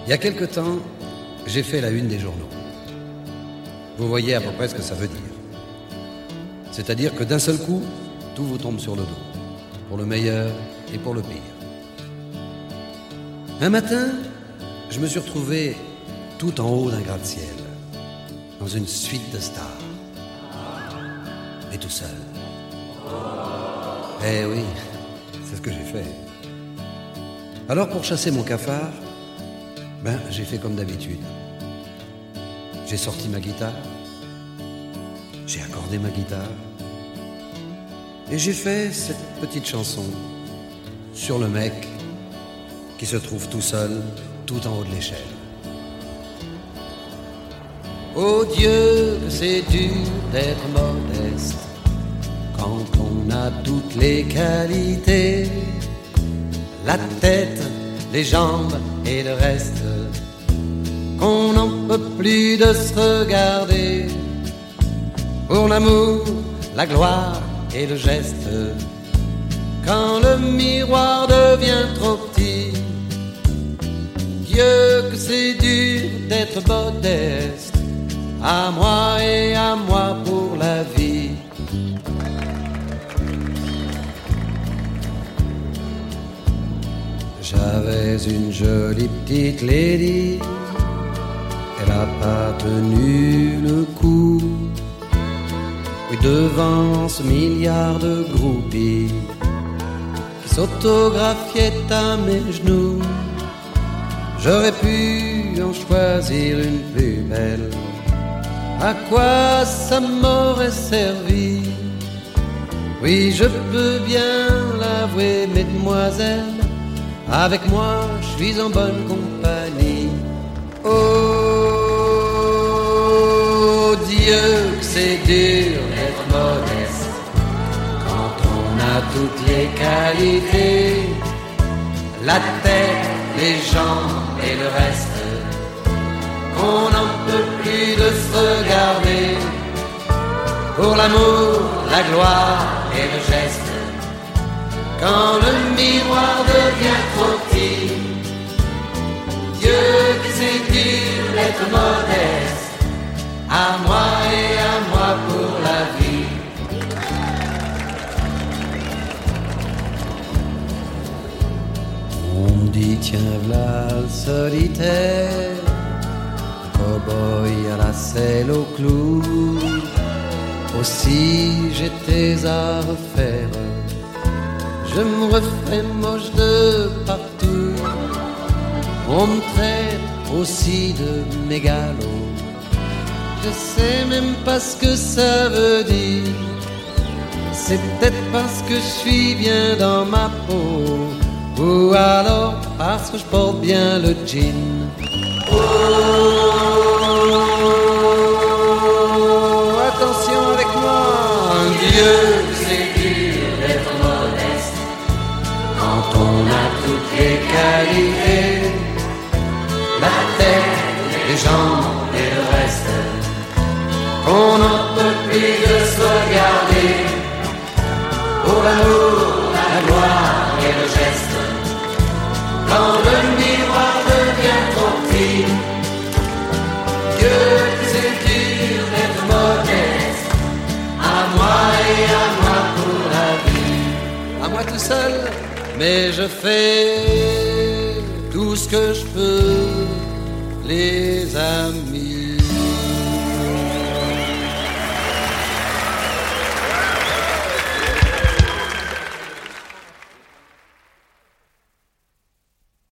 Il y a quelque temps, j'ai fait la une des journaux. Vous voyez à peu près ce que ça veut dire. C'est-à-dire que d'un seul coup, tout vous tombe sur le dos, pour le meilleur et pour le pire. Un matin, je me suis retrouvé tout en haut d'un gratte-ciel, dans une suite de stars, et tout seul. Eh oui, c'est ce que j'ai fait. Alors pour chasser mon cafard, j'ai fait comme d'habitude. J'ai sorti ma guitare, j'ai accordé ma guitare, et j'ai fait cette petite chanson sur le mec qui se trouve tout seul, tout en haut de l'échelle. Oh Dieu, que c'est dur d'être modeste quand on a toutes les qualités, la tête, les jambes et le reste, qu'on n'en peut plus de se regarder. Pour l'amour, la gloire et le geste, quand le miroir devient trop petit. Dieu, que c'est dur d'être modeste, à moi et à moi pour la vie. J'avais une jolie petite lady, elle a pas tenu le coup. Oui, devant ce milliard de groupies qui s'autographiaient à mes genoux, j'aurais pu en choisir une plus belle. À quoi ça m'aurait servi? Oui, je peux bien l'avouer, mesdemoiselles, avec moi, je suis en bonne compagnie. Oh Dieu, que c'est dur d'être modeste quand on a toutes les qualités, la tête, les jambes et le reste, qu'on n'en peut plus de se regarder. Pour l'amour, la gloire et le geste, quand le miroir devient trop petit. Dieu, que c'est dur d'être modeste, à moi et à moi pour la vie. On me dit tiens v'là le solitaire, cow-boy à la selle au clou. Aussi j'étais à refaire, je me refais moche de partout. On me traite aussi de mégalo, je sais même pas ce que ça veut dire. C'est peut-être parce que je suis bien dans ma peau, ou alors parce que je porte bien le jean. Oh, attention avec moi, Dieu, c'est dur d'être modeste quand on a toutes les qualités, la tête, les jambes et le reste, qu'on n'en peut plus de se regarder. Pour l'amour, la gloire et le geste, quand le miroir devient trop petit. Dieu, que c'est dur d'être modeste, à moi et à moi pour la vie. À moi tout seul, mais je fais tout ce que je peux, les amis.